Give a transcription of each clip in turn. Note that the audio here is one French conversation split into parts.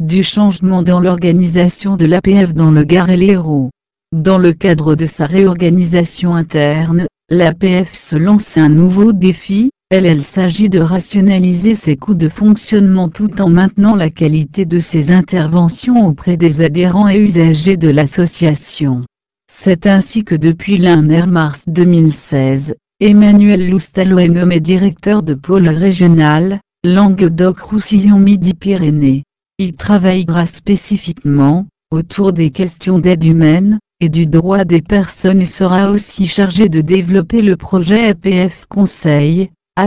du changement dans l'organisation de l'APF dans le Gard et l'Hérault. Dans le cadre de sa réorganisation interne, l'APF se lance un nouveau défi. Il s'agit de rationaliser ses coûts de fonctionnement tout en maintenant la qualité de ses interventions auprès des adhérents et usagers de l'association. C'est ainsi que depuis le 1er mars 2016, Emmanuel Loustalot est nommé directeur de pôle régional, Languedoc-Roussillon-Midi-Pyrénées. Il travaillera spécifiquement, autour des questions d'aide humaine, et du droit des personnes et sera aussi chargé de développer le projet APF Conseil,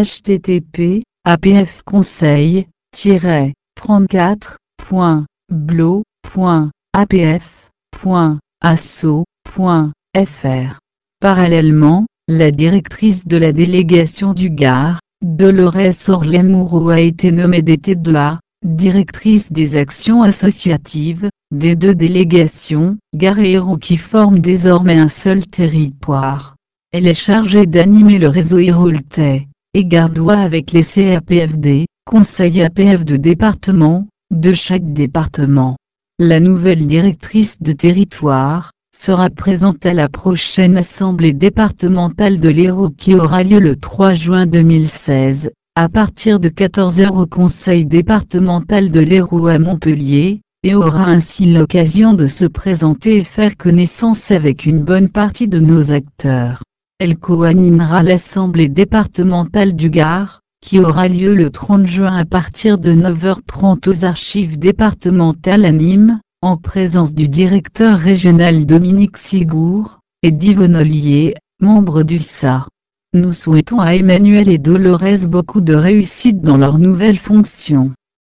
http://apf-conseil-34.blo.apf.asso.fr. Parallèlement, la directrice de la délégation du Gard, Dolores Orlet-Moureau a été nommée DT2A, directrice des actions associatives, des deux délégations, Gard et Hérault qui forment désormais un seul territoire. Elle est chargée d'animer le réseau héraultais et gardois avec les CAPFD, conseils APF de département, de chaque département. La nouvelle directrice de territoire sera présente à la prochaine assemblée départementale de l'Hérault qui aura lieu le 3 juin 2016, à partir de 14 h au conseil départemental de l'Hérault à Montpellier, et aura ainsi l'occasion de se présenter et faire connaissance avec une bonne partie de nos acteurs. Elle co-animera l'assemblée départementale du Gard, qui aura lieu le 30 juin à partir de 9h30 aux archives départementales à Nîmes, en présence du directeur régional Dominique Sigour, et d'Yvonne Ollier, membre du SA. Nous souhaitons à Emmanuel et Dolores beaucoup de réussite dans leurs nouvelles fonctions.